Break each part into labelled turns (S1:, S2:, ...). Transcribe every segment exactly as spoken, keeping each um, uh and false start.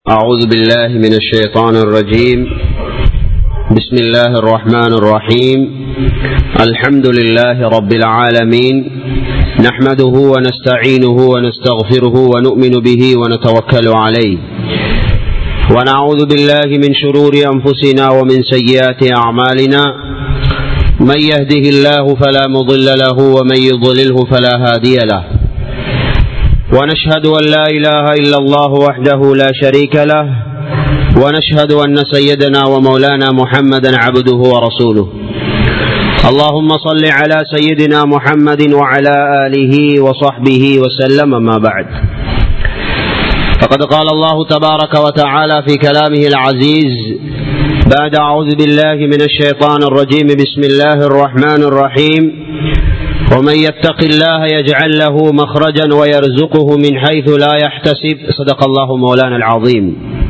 S1: أعوذ بالله من الشيطان الرجيم. بسم الله الرحمن الرحيم. الحمد لله رب العالمين، نحمده ونستعينه ونستغفره ونؤمن به ونتوكل عليه، ونعوذ بالله من شرور أنفسنا ومن سيئات أعمالنا. من يهده الله فلا مضل له ومن يضلله فلا هادي له، ونشهد أن لا إله إلا الله وحده لا شريك له، ونشهد أن سيدنا ومولانا محمدا عبده ورسوله. اللهم صل على سيدنا محمد وعلى آله وصحبه وسلم. ما بعد، فقد قال الله تبارك وتعالى في كلامه العزيز بعد أعوذ بالله من الشيطان الرجيم. بسم الله الرحمن الرحيم. ومن يتق الله يجعل له مخرجا ويرزقه من حيث لا يحتسب. صدق الله مولانا العظيم.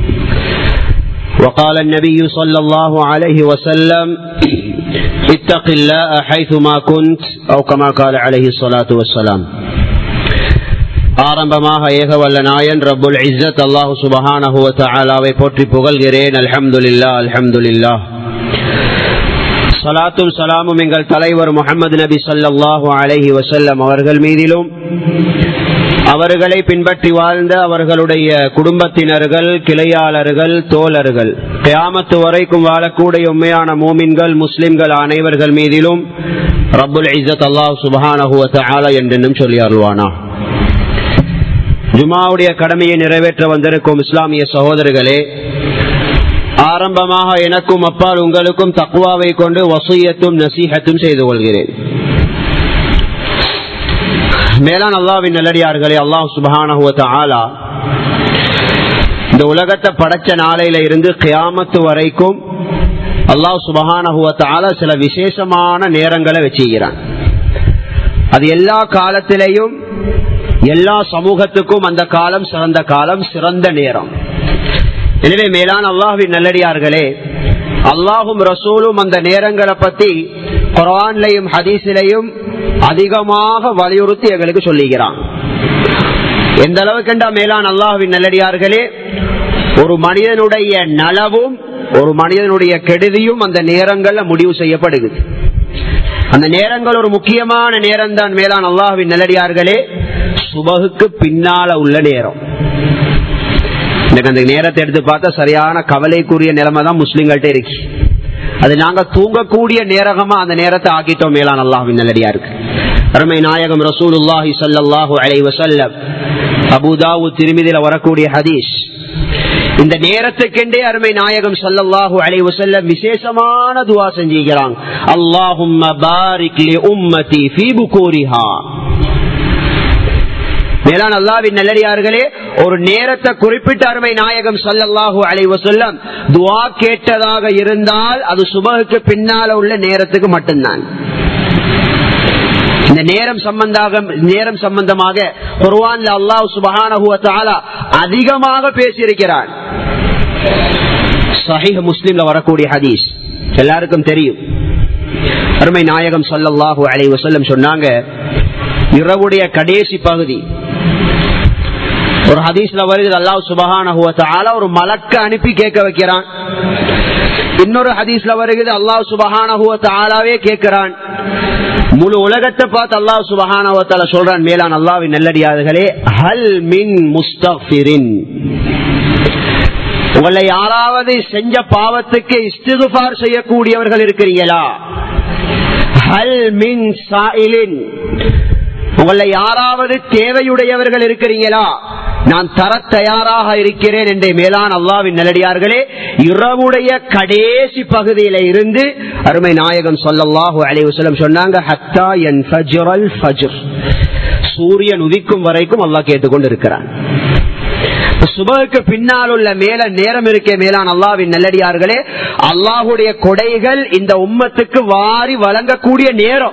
S1: وقال النبي صلى الله عليه وسلم: اتق الله حيثما كنت، أو كما قال عليه الصلاة والسلام. ஆரம்பமாக ஏக வல்ல நாயன் ரப்புல் இஸ்ஸத் அல்லாஹ் சுப்ஹானஹு வ தஆலாவை போற்றி புகழ்கிறேன். அல்ஹம்துலில்லாஹ் அல்ஹம்துலில்லாஹ். ஸலாத்தும் ஸலாமும் எங்கள் தலைவர் முஹம்மது நபி ஸல்லல்லாஹு அலைஹி வஸல்லம் அவர்கள் மீதிலும், அவர்களை பின்பற்றி வாழ்ந்த அவர்களுடைய குடும்பத்தினர்கள், கிளையாளர்கள், தோழர்கள், கியாமத்து வரைக்கும் வாழக்கூடிய உண்மையான மூமின்கள், முஸ்லிம்கள் அனைவர்கள் மீதிலும் ரப்புல் இஸ்ஸத் அல்லாஹ் சுப்ஹானஹு வ தஆலா என்றென்றும் சொல்லி அருள்வானா. ஜுமாவுடைய கடமையை நிறைவேற்ற வந்திருக்கும் இஸ்லாமிய சகோதரர்களே, ஆரம்பமாக எனக்கும் அப்பால் உங்களுக்கும் தக்வாவை கொண்டு வசியத்தும் நசீஹத்தும் செய்து கொள்கிறேன். மேலான அல்லாஹ்வின் நல்லடியார்களே, அல்லாஹ் சுப்ஹானஹு வ தஆலா இந்த உலகத்தை படைச்ச நாளையில இருந்து கியாமத்து வரைக்கும் அல்லாஹ் சுப்ஹானஹு வ தஆலா சில விசேஷமான நேரங்களை வச்சுக்கிறான். அது எல்லா காலத்திலையும் எல்லா சமூகத்துக்கும் அந்த காலம் சிறந்த காலம், சிறந்த நேரம். எனவே மேலான அல்லாஹ்வின் நல்லடியார்களே, அல்லாஹும் ரசூலும் அந்த நேரங்களை பத்தி குர்ஆன்லயும் ஹதீஸிலையும் அதிகமாக வலியுறுத்தி எங்களுக்கு சொல்லுகிறான். எந்த அளவுக்கு மேலான அல்லாஹ்வின் நல்லடியார்களே, ஒரு மனிதனுடைய நலவும் ஒரு மனிதனுடைய கெடுதியும் அந்த நேரங்கள்ல முடிவு செய்யப்படுகிறது. அந்த நேரங்கள் ஒரு முக்கியமான நேரம் தான் மேலான அல்லாஹ்வின் நல்லடியார்களே, சுபகுக்கு பின்னால உள்ள நேரம். எனக்கு அந்த நேரத்தை எடுத்து பார்த்தா சரியான கவலைக்குரிய நிலைமை தான் முஸ்லிம்கள்ட்ட இருக்கு. அது நாங்க தூங்கக்கூடிய நேரமா அந்த நேரத்தை ஆக்கிட்டோம். மேலான அல்லாஹ்வின் நல்லடியாருக்கு அருமை நாயகம் ரசூலுல்லாஹி ஸல்லல்லாஹு அலைஹி வஸல்லம், அபூ தாவூத் திர்மிதில வரக்கூடிய ஹதீஸ், இந்த நேரத்துக்கெண்டே அருமை நாயகம் ஸல்லல்லாஹு அலைஹி வஸல்லம் விசேஷமான துஆ செஞ்சிருக்கிறாங்க. அல்லாஹும்ம பாரிக் லி உம்மதி ஃபீ புகூரிஹா. மேலான அல்லாஹ்வின் நல்லடியார்களே, ஒரு நேரத்தை குறிப்பிட்ட அருமை நாயகம் ஸல்லல்லாஹு அலைஹி வஸல்லம் துஆ கேட்டதாக இருந்தால் அது சுபஹுக்கு பின்னால உள்ள நேரத்துக்கு மட்டும்தான். இந்த நேரம் சம்பந்தமாக நேரம் சம்பந்தமாக குர்ஆன்ல அல்லாஹ் சுப்ஹானஹு வ தஆலா அதிகமாக பேசியிருக்கிறான். ஸஹீஹ் முஸ்லிம்ல வரக்கூடிய ஹதீஸ் எல்லாருக்கும் தெரியும். அருமை நாயகம் ஸல்லல்லாஹு அலைஹி வஸல்லம் சொன்னாங்க, இரவுடைய கடைசி பகுதி ஒரு ஹதீஸ்ல வருது, அல்லாஹ் சுப்ஹானஹு வ தஆலா ஒரு மலக்க அனுப்பி கேட்க வைக்கிறான். இன்னொரு ஹதீஸ்ல வருகிறது, அல்லாஹ் சுப்ஹானஹு வ தஆலாவே கேட்கிறான். முழு உலகத்தை பார்த்து அல்லாஹ் சுப்ஹானஹு வ தஆலா சொல்றான், மேலான அல்லாஹ்வின் நல்லடியார்களே, ஹல் மின் முஸ்தக்ஃபிரின், உங்களை யாராவது செஞ்ச பாவத்துக்கு இஸ்திக்ஃபார் செய்யக்கூடியவர்கள் இருக்கிறீங்களா? ஹல் மின் சாயிலின், உங்களை யாராவது தேவையுடையவர்கள் இருக்கிறீங்களா? நான் தர தயாராக இருக்கிறேன் என்று மேலான அல்லாஹ்வின் நல்லடியார்களே, இரவுடைய கடைசி பகுதியில இருந்து அருமை நாயகம் ஸல்லல்லாஹு அலைஹி வஸல்லம் சொன்னாங்க, ஹத்தா யன்ஃபஜ்ரல் ஃபஜ்ர், சூரியன் உதிக்கும் வரைக்கும் அல்லாஹ் கேட்டுக்கொண்டு இருக்கிறான். சுபஹுக்கு பின்னால் உள்ள மேல நேரம் இருக்கே மேலான அல்லாஹ்வின் நல்லடியார்களே, அல்லாஹ்வுடைய கொடைகள் இந்த உம்மத்துக்கு வாரி வழங்கக்கூடிய நேரம்.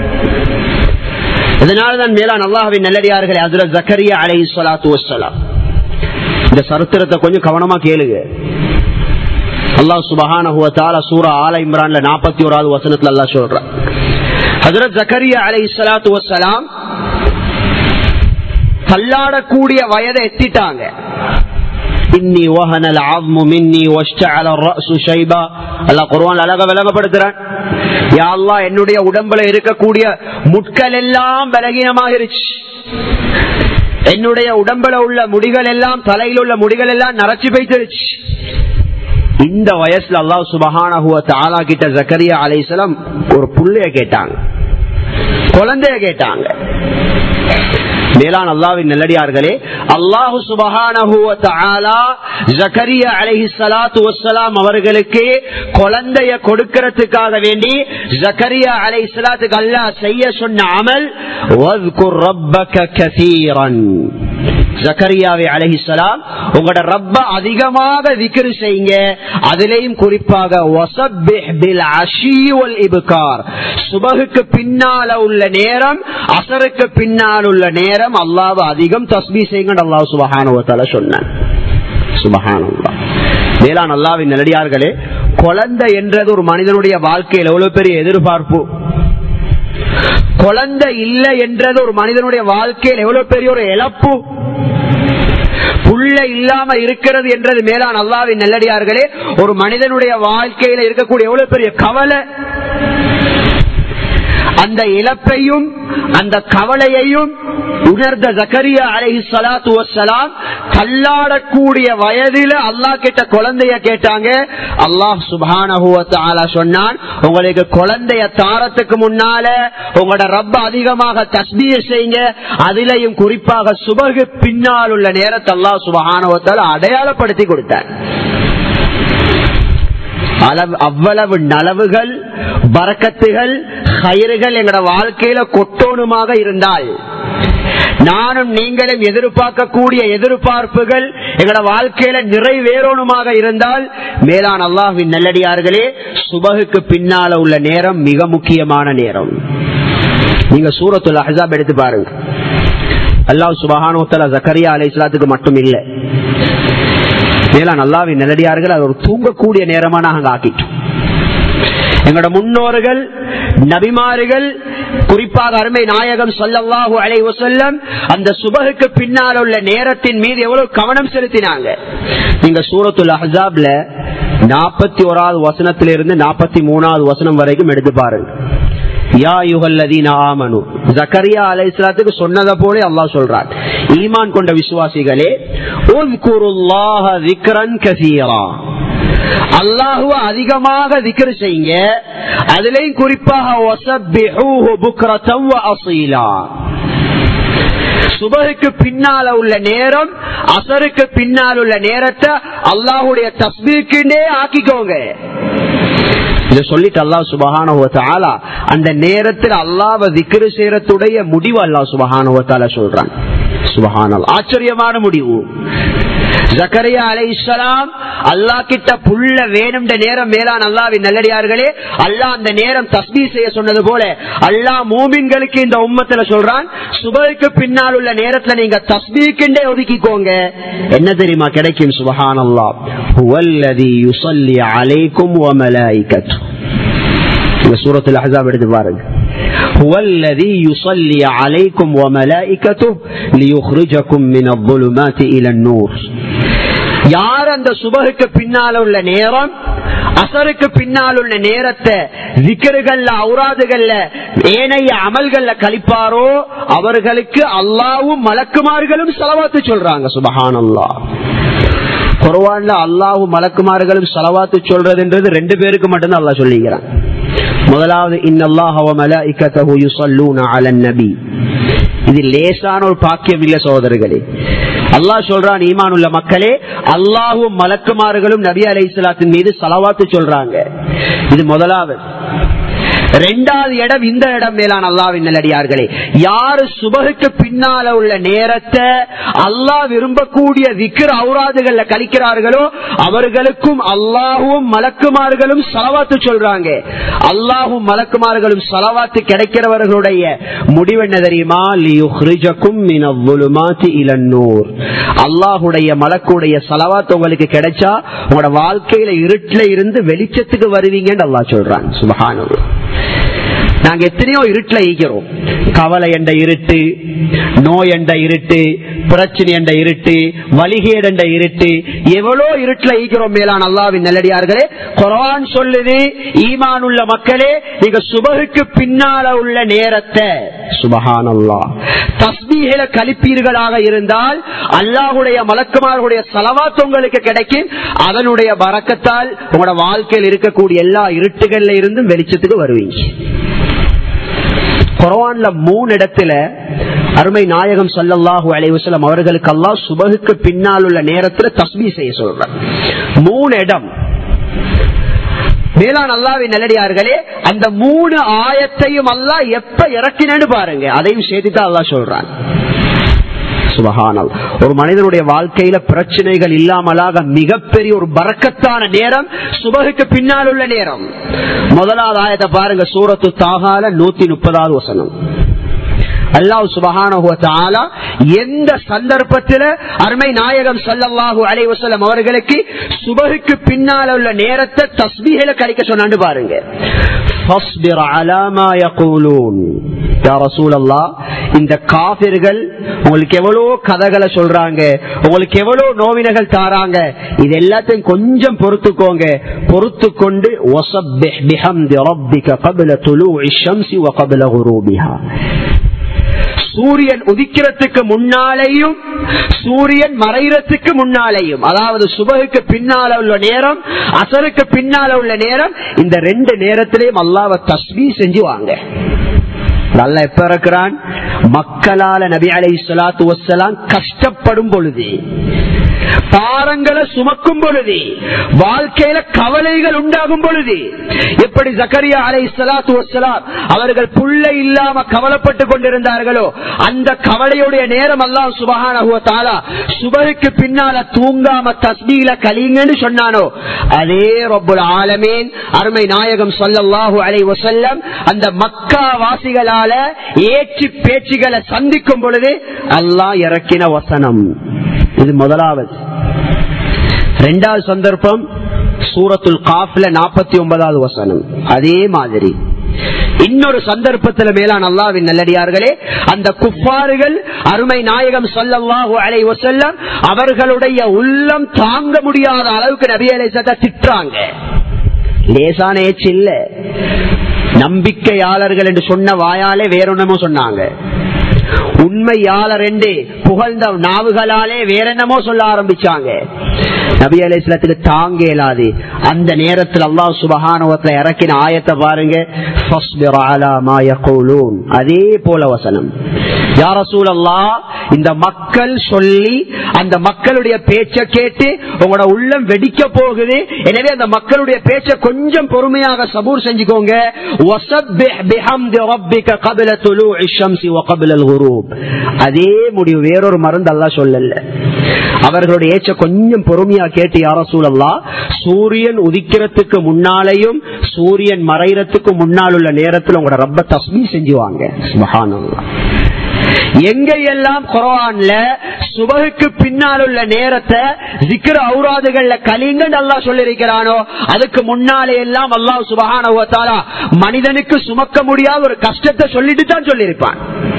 S1: இதனால்தான் மேலான அல்லாஹ்வின் நல்லடியார்களே, ஹஜ்ரத் ஜக்கரியா அலைஹிஸ்ஸலாத்து வஸ்ஸலாம், இந்த சரித்திரத்தை கொஞ்சம் கவனமா கேளுங்க. அல்லாஹ் சுப்ஹானஹு வ தஆலா சூரா ஆல இம்ரான்ல நாற்பத்தி ஓராவது வசனத்துல அல்லாஹ் சொல்றான், ஹஜ்ரத் ஜக்கரியா அலைஹிஸ்ஸலாத்து வஸ்ஸலாம் தள்ளாடக்கூடிய வயதை எத்திட்டாங்க. இன்னி வஹனல் அஸ்மு மின்னி வஷ்தஅல الرأس ஷைபா. அல்லாஹ் குர்ஆன்ல அழகா விளங்கப்படுத்துறான், யா அல்லாஹ் என்னுடைய உடம்புல இருக்கக்கூடிய முட்கள் எல்லாம் பலகீனமாகிருச்சு, என்னுடைய உடம்புல உள்ள முடிகள் எல்லாம், தலையில் உள்ள முடிகள் எல்லாம் நரைச்சி போய்த்திருச்சு. இந்த வயசுல அல்லாஹ் சுப்ஹானஹு வ தஆலா கிட்ட ஜக்கரியா அலைஹிஸ்ஸலாம் ஒரு புள்ளைய கேட்டாங்க, குழந்தைய கேட்டாங்க. மேலான அல்லாஹ்வின் நல்லடியார்களே, அல்லாஹ் சுப்ஹானஹு வ தஆலா ஜக்கரியா அலைஹிஸ்ஸலாத்து வஸ்ஸலாம் அவர்களுக்கு குழந்தைய கொடுக்கிறதுக்காக வேண்டி ஜக்கரியா அலைஹிஸ்ஸலாத்துக்கு அல்லாஹ் செய்ய சொன்ன அமல் வஸ்குர் ரப்பக கஸீரன். ஜக்கரியாவே அலைஹிஸ்ஸலாம் உங்களோட ரப்ப அதிகமாக திக்ர் செய்யுங்க, அதிலேயும் குறிப்பாக வஸப்பிஹ் பில் அஷி வல் இப்கார், சுபஹுக்கு பின்னால உள்ள நேரம், அஸருக்கு பின்னால் உள்ள நேரம் அல்லாஹ்வை அதிகம் தஸ்பீஹ் செய்யுங்க அல்லாஹ் சுப்ஹானஹு வ தஆலா சொன்னான். சுப்ஹானல்லாஹ். மேலான அல்லாஹ்வின் நல்லடியார்களே, குழந்தை என்றது ஒரு மனிதனுடைய வாழ்க்கையில் எவ்வளவு பெரிய எதிர்பார்ப்பு. குழந்தை இல்லை என்றது ஒரு மனிதனுடைய வாழ்க்கையில் எவ்வளவு பெரிய ஒரு இழப்பு. புள்ள இல்லாம இருக்கிறது என்றது மேலான அல்லாஹ்வின் நல்லடியார்களே ஒரு மனிதனுடைய வாழ்க்கையில இருக்கக்கூடிய எவ்வளவு பெரிய கவலை. அந்த இழப்பையும் அந்த கவலையையும் உணர்ந்த ஜக்கரியா அலைஹிஸ்ஸலாத்து வஸ்ஸலாம் தள்ளாடக்கூடிய வயதில அல்லாஹ் கிட்ட குழந்தைய கேட்டாங்க. அல்லாஹ் சுப்ஹானஹு வ தஆலா சொன்னான், உங்களுக்கு குழந்தைய தாரத்துக்கு முன்னால உங்களோட ரப்ப அதிகமாக தஸ்பீஹ் செய்யுங்க, அதிலையும் குறிப்பாக சுபஹு பின்னால் உள்ள நேரத்தை அல்லாஹ் சுப்ஹானஹு வ தஆலா அடையாளப்படுத்தி கொடுத்தார். அவ்வளவு நலவுகள், பரக்கத்துகள், கயிறுகள் எங்கட வாழ்க்கையில கொட்டோனுமாக இருந்தால், நானும் நீங்களும் எதிர்பார்க்கக்கூடிய எதிர்பார்ப்புகள் எங்கட வாழ்க்கையில நிறைவேறணுமாக இருந்தால், மேலான அல்லாஹ்வின் நல்லடியார்களே சுபஹுக்கு பின்னால உள்ள நேரம் மிக முக்கியமான நேரம். நீங்க சூரத்துல் அஹ்ஸாப் எடுத்து பாருங்க. அல்லாஹ் சுப்ஹானஹு வ தஆலா ஜக்கரியா அலைஹிஸ்ஸலாத்துக்கு மட்டும் இல்ல, மேலான அல்லாஹ்வின் நல்லடியார்கள் அது ஒரு தூங்கக்கூடிய நேரமா நாங்க ஆக்கிட்டோம். எங்களோட முன்னோர்கள், நபிமார்கள், குறிப்பாக அருமை நாயகம் ஸல்லல்லாஹு அலைஹி வஸல்லம் அந்த சுபஹுக்கு பின்னால் உள்ள நேரத்தின் மீது எவ்வளவு கவனம் செலுத்தினாங்க. நீங்க சூரத்துல் அஹ்ஸாப்ல நாற்பத்தி ஓராவது வசனத்திலிருந்து நாற்பத்தி மூணாவது வசனம் வரைக்கும் எடுத்து பாருங்க. யா அய்யுஹல்லதீன ஆமனு, ஜக்கரியா அலைஹிஸ்ஸலாத்துக்கு சொன்னதை போல அல்லாஹ் சொல்றார், ஈமான் கொண்ட விசுவாசிகளே, உஸ்குருல்லாஹ திக்ரன் கஸீரா, அல்லாஹ்வை அதிகமாக திக்ர் செய்யுங்க, அதிலேயும் குறிப்பாக வஸப்பிஹூஹு புக்ரத்தன் வ அஸீலா. சுபஹுக்கு பின்னால உள்ள நேரம், அஸருக்கு பின்னால் உள்ள நேரத்தை அல்லாஹ்வுடைய தஸ்பீஹ்க்குண்டே ஆக்கிக்கோங்க. இத சொல்லிட்டு அல்லாஹ் சுப்ஹானஹு வ தஆலா அந்த நேரத்தில் அல்லாஹ்வை திக்ர் செய்யறதுடைய முடிவு அல்லாஹ் சுப்ஹானஹு வ தஆலா சொல்றான். சுப்ஹானல்லாஹ், ஆச்சரியமான முடிவு. ஜக்கரியா அலைஹிஸ்ஸலாம் அல்லாஹ் கிட்ட புள்ள வேணும் நேரம், மேலான அல்லாஹ்வின் நல்லடியார்களே அல்லாஹ் அந்த நேரம் தஸ்பீஹ் செய்ய சொன்னது போல அல்லாஹ் மூமின்களுக்கு இந்த உம்மத்துல சொல்றான், சுபஹுக்கு பின்னால் உள்ள நேரத்துல நீங்க தஸ்பீஹ்க்குண்டே ஒதுக்கிக்கோங்க. என்ன தெரியுமா கிடைக்கும்? சுப்ஹானல்லாஹ், ஹுவல்லதீ யுஸல்லி அலைக்கும் வ மலாயிகத்து. இந்த சூரத்துல் அஹ்ஸாப் எடுத்து பாருங்க. ஹுவல்லதீ யுஸல்லி அலைக்கும் வ மலாயிகத்து லியுக்ரிஜகும் மினல் ظுலுமாத்தி இலன் நூர். யார் அந்த சுபஹுக்கு பின்னால் உள்ள நேரம், அஸருக்கு பின்னால் உள்ள நேரத்தை திக்ருகள்ல, ஔராதுகள்ல, ஏனைய அமல்கள்ல கழிப்பாரோ அவர்களுக்கு அல்லாஹ்வும் மலக்குமார்களும் ஸலவாத்து சொல்றாங்க. சுப்ஹானல்லாஹ். குர்ஆன்ல அல்லாஹ்வும் மலக்குமார்களும் ஸலவாத்து சொல்றதுன்றது ரெண்டு பேருக்கு மட்டும் தான் அல்லாஹ் சொல்லிக்கிறான். முதலாவது, இன்னல்லாஹ வ மலாயிகத்தஹு யுஸல்லூன அலன் நபி. இது லேசான ஒரு பாக்கியம் இல்ல சகோதரர்களே. அல்லாஹ் சொல்றான், ஈமான் உள்ள மக்களே, அல்லாஹ்வும் மலக்குமார்களும் நபி அலைஹிஸ்ஸலாத்தின் மீது ஸலவாத்து சொல்றாங்க. இது முதலாவது. இரண்டாவது இடம் இந்த இடம், மேலான அல்லாஹ்வின் நல்லடியார்களே, யாரு சுபஹுக்கு பின்னால உள்ள நேரத்தை அல்லாஹ் விரும்பக்கூடிய திக்ர் ஔராதுகள்ல கழிக்கிறார்களோ அவர்களுக்கும் அல்லாஹ்வும் மலக்குமார்களும் ஸலவாத்து சொல்றாங்க. அல்லாஹ்வும் மலக்குமார்களும் ஸலவாத்து கிடைக்கிறவர்களுடைய முடிவு என்ன தெரியுமா? லியுக்ரிஜகும் மினல் ظுலுமாத்தி இலன் நூர். அல்லாஹ்வுடைய மலக்குடைய ஸலவாத் உங்களுக்கு கிடைச்சா உங்களோட வாழ்க்கையில இருட்டுல இருந்து வெளிச்சத்துக்கு வருவீங்கன்னு அல்லாஹ் சொல்றான். சுப்ஹானல்லாஹ். நாங்க எத்தனையோ இருட்டுல ஈக்கிறோம். கவலை என்ற இருட்டு, நோய் என்ற இருட்டு, பிரச்சனை என்ற இருட்டு, வலிகேடு என்ற இருட்டு, எவ்வளோ இருட்டுல ஈக்கிறோம். மேலான அல்லாஹ்வின் நல்லடியார்களே, குர்ஆன் சொல்லுது, ஈமான் உள்ள மக்களே, நீங்க சுபஹுக்கு பின்னால உள்ள நேரத்தை சுப்ஹானல்லாஹ் தஸ்பீஹில கழிப்பீர்களாக இருந்தால் அல்லாஹ்வுடைய மலக்குமார்களுடைய ஸலவாத் உங்களுக்கு கிடைக்கும். அதனுடைய பரக்கத்தால் உங்களோட வாழ்க்கையில் இருக்கக்கூடிய எல்லா இருட்டுகள்ல இருந்தும் வெளிச்சத்துக்கு வருவீங்க. குர்ஆன்ல மூணு இடத்துல அருமை நாயகம் ஸல்லல்லாஹு அலைஹி வஸல்லம் அவர்களுக்கு அல்லாஹ் சுபஹுக்கு பின்னால் உள்ள நேரத்துல தஸ்பீஹ் செய்ய சொல்றார். மூணு இடம். மேலான அல்லாஹ்வின் நல்லடியார்களே, அந்த மூணு ஆயத்தையும் அல்லாஹ் எப்ப இறக்கினேன்னு பாருங்க. அதையும் சேர்த்துதான் அல்லாஹ் சொல்றான். சுப்ஹானல்லாஹ். ஒரு மனிதனுடைய வாழ்க்கையில பிரச்சனைகள் இல்லாமலாக மிகப்பெரிய ஒரு பரக்கத்தான நேரம் சுபஹுக்கு பின்னால் உள்ள நேரம். முதலாவது ஆயத்தை பாருங்க, சூரத்து தாஹால நூத்தி முப்பதாவது வசனம். அல்லாஹ் சுப்ஹானஹு வ தஆலா எந்த சந்தர்ப்பத்தில் அருமை நாயகம் ஸல்லல்லாஹு அலைஹி வஸல்லம் அவர்களுக்கு சுபஹுக்கு பின்னால் உள்ள நேரத்தை தஸ்பீஹில கழிக்க சொன்னான்னு பாருங்க. ஃபஸ்பிர் அலா மா யகூலூன். யா ரசூலல்லாஹ், இந்த காஃபிர்கள் உங்களுக்கு எவ்வளவு கதைகளை சொல்றாங்க, உங்களுக்கு எவ்வளவு நோவினைகள் தாராங்க, இது எல்லாத்தையும் கொஞ்சம் பொறுத்துக்கோங்க. பொறுத்து கொண்டு வஸப்பிஹ் பிஹம்தி ரப்பிக கப்ல துலூஇ ஷம்ஸி வ கப்ல குரூபிஹா. சூரியன் உதிக்கிறதுக்கு முன்னாலேயும் சூரியன் மறைகிறதுக்கு முன்னாலேயும், அதாவது சுபஹுக்கு பின்னால உள்ள நேரம், அசருக்கு பின்னால உள்ள நேரம், இந்த ரெண்டு நேரத்திலையும் அல்லாஹ்வை தஸ்பீஹ் செஞ்சு வாங்க. அல்லாஹ் எப்ப இருக்கிறான்? மக்களால நபி அலைஹிஸ்ஸலாத்து வஸ்ஸலாம் கஷ்டப்படும் பொழுது, பாரங்களை சுமக்கும் பொழுது, வாழ்க்கையில கவலைகள் உண்டாகும் பொழுது, எப்படி ஜக்கரியா அலைஹிஸ்ஸலாத்து வஸ்ஸலாம் அவர்கள் புள்ளை இல்லாம கவலைப்பட்டு கொண்டிருந்தார்களோ, அந்த கவலையுடைய நேரம் அல்லாஹ் சுப்ஹானஹு வ தஆலா சுபஹுக்கு பின்னால தூங்காம தஸ்பீஹ்ல கலீங்கன்னு சொன்னானோ, அதே ரப்புல் ஆலமீன் அருமை நாயகம் ஸல்லல்லாஹு அலைஹி வஸல்லம் அந்த மக்கா வாசிகளால ஏற்றி பேச்சுகளை சந்திக்கும் பொழுது அல்லாஹ் இறக்கின வசனம் இது முதலாவது. இரண்டாவது சந்தர்ப்பம் சூரத்துல் காஃப்ல நாற்பத்தி ஒன்பதாவது வசனம். அதே மாதிரி இன்னொரு சந்தர்ப்பத்தில் மேலான அல்லாஹ்வின் நல்லடியார்களே, அந்த குஃபார்கள் அருமை நாயகம் ஸல்லல்லாஹு அலைஹி வஸல்லம் அவர்களுடைய உள்ளம் தாங்க முடியாத அளவுக்கு நபி அலைஹிஸ்ஸலாத்தை திட்டுறாங்க. லேசான ஏச்சு இல்ல. நம்பிக்கையாளர்கள் என்று சொன்ன வாயாலே வேறொன்னமோ சொன்னாங்க. உண்மையாளர் என்று புகழ்ந்த நாவுகளாலே வேற என்னமோ சொல்ல ஆரம்பிச்சாங்க. நபி அலைஹிஸ்ஸலாத்துக்கு தாங்க இயலாது. அந்த நேரத்தில் அல்லாஹ் சுப்ஹானஹு வ தஆலா இறக்கின ஆயத்தை பாருங்க, ஃபஸ்பிர் அலா மா யகூலூன். அதே போல வசனம், யா ரசூலல்லாஹ், இந்த மக்கள் சொல்லி அந்த மக்களுடைய பேச்சை கேட்டு உங்களோட உள்ளம் வெடிக்க போகுது. எனவே அந்த மக்களுடைய பேச்சை கொஞ்சம் பொறுமையாக சபூர் செஞ்சுக்கோங்க. வஸப்பிஹ் பிஹம்தி ரப்பிக கப்ல துலூஇ ஷம்ஸி வ கப்லல் குரூப். அதே முடிவு, வேறொரு மருந்து அல்லாஹ் சொல்லல. அவர்களுடைய ஏச்ச கொஞ்சம் பொறுமையா கேட்டு, யா ரசூலல்லாஹ், சூரியன் உதிக்கிறதுக்கு முன்னாலேயும் சூரியன் மறைகிறதுக்கு முன்னால் உள்ள நேரத்தில் உங்களோட ரப்ப தஸ்பீஹ் செஞ்சுவாங்க. சுப்ஹானல்லாஹ். எங்கெல்லாம் குர்ஆன்ல சுபஹுக்கு பின்னால் உள்ள நேரத்தை zikr ஔராதுகள்ல கலிங்கன்னு அல்லாஹ் சொல்லியிருக்கிறானோ, அதுக்கு முன்னாலே எல்லாம் அல்லாஹ் சுப்ஹானஹு வ தஆலா மனிதனுக்கு சுமக்க முடியாத ஒரு கஷ்டத்தை சொல்லிட்டு தான் சொல்லியிருப்பான்.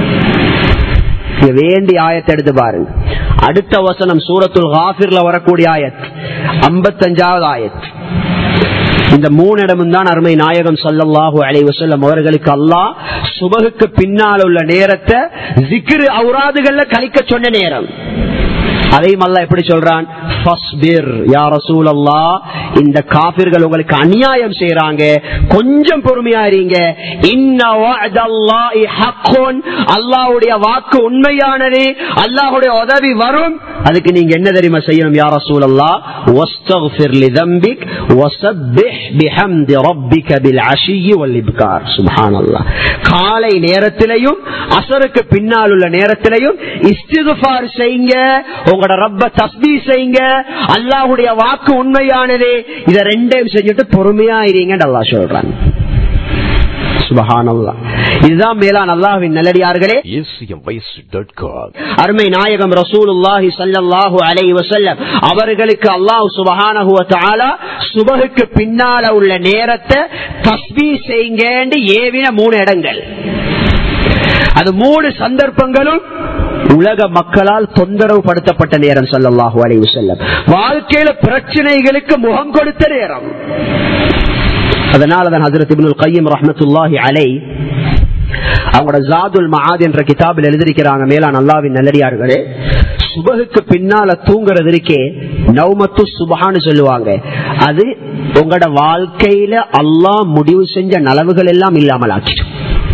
S1: வேண்டிய ஆயத்தை எடுத்து பாருங்க. அடுத்த வசனம் சூரத்துல் காஃபிர்ல வரக்கூடிய ஆயத், ஐம்பத்தஞ்சாவது ஆயத். இந்த மூணு இடமும் தான் அருமை நாயகம் ஸல்லல்லாஹு அலைஹி வஸல்லம் அவர்களுக்கு அல்லாஹ் சுபஹுக்கு பின்னால் உள்ள நேரத்தை zikr ஔராதுகள்ல கழிக்க சொன்ன நேரம். அதையும் அல்லாஹ் எப்படி சொல்றான்? ஃபஸ்பிர் யா ரசூலல்லாஹ், இந்த காபிர்கள் உங்களுக்கு அநியாயம் செய்றாங்க, கொஞ்சம் பொறுமையா இருங்க. இன்ன வஅதல்லாஹி ஹக்குன், அல்லாஹ்வுடைய வாக்கு உண்மையானது, அல்லாஹ்வுடைய உதவி வரும். அதுக்கு நீங்க என்ன தெரியுமா செய்யணும்? யா ரசூலல்லாஹ், வஸ்தக்ஃபிர் லிதம்பிக் வஸப்பிஹ் பிஹம்தி ரப்பிக பில் அஷியி வல் இப்கார். சுப்ஹானல்லாஹ். காலை நேரத்திலேயும் அஸருக்கு பின்னால் உள்ள நேரத்திலேயும் இஸ்திக்ஃபார் செய்யுங்க, உங்களோட ரப்ப தஸ்பீஹ் செய்யுங்க, அல்லாஹ்வுடைய வாக்கு உண்மையானது. இத ரெண்டையும் செஞ்சுட்டு பொறுமையா இருங்கன்னு அல்லாஹ் சொல்றான். சுப்ஹானல்லாஹ். இதுதான் மேலான அல்லாஹ்வின் நல்லடியார்களே, அருமை நாயகம் ரசூலுல்லாஹி ஸல்லல்லாஹு அலைஹி வஸல்லம் அவர்களுக்கு அல்லாஹ் சுப்ஹானஹு வ தஆலா சுபஹுக்கு பின்னால உள்ள நேரத்தை தஸ்பீஹ் செய்யுங்கன்னு ஏவின மூணு இடங்கள். அது மூணு சந்தர்ப்பங்களும் உலக மக்களால் தொந்தரவு படுத்தப்பட்ட நேரம். ஸல்லல்லாஹு அலைஹி வஸல்லம் வாழ்க்கையில பிரச்சனைகளுக்கு முகம் கொடுத்த நேரம். அதனாலதான் ஹஜ்ரத் இப்னுல் கய்யிம் ரஹ்மத்துல்லாஹி அலைஹி அவங்களோட ஜாதுல் மஆத் என்ற கிதாபில் எழுதியிருக்கிறாங்க, மேலான அல்லாஹ்வின் நல்லடியார்களே, சுபஹுக்கு பின்னால தூங்குறது இருக்கே நௌமத்து சுபஹான்னு சொல்லுவாங்க. அது உங்களோட வாழ்க்கையில அல்லாஹ் முடிவு செஞ்ச நலவுகள் எல்லாம் இல்லாமல் ஆக்கிடும்.